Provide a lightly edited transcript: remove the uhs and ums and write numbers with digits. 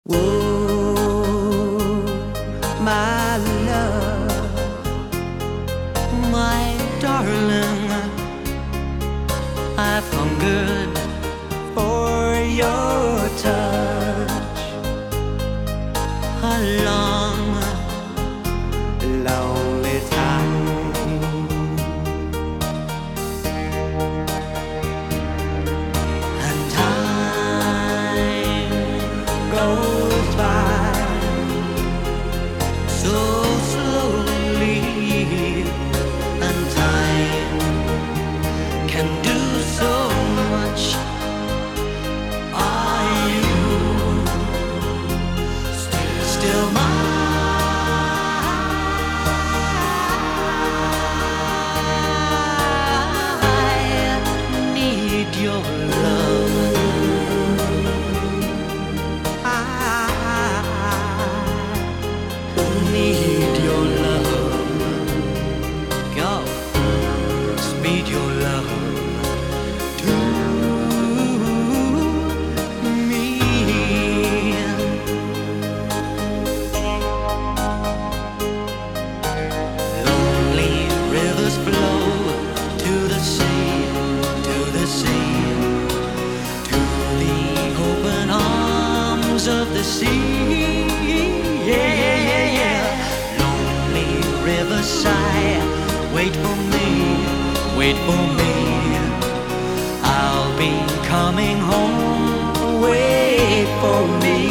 Oh, my love, my darling, I've hungered for your touch a long, lonely time. And time goes by so slowly, and time can do so much. Are you still mine? I need your love. I need your love. Go, speed your love to me. Lonely rivers flow to the sea, to the sea, to the open arms of the sea. Yeah, yeah, yeah. Lonely river sigh, wait for me, wait for me. I'll be coming home, wait for me.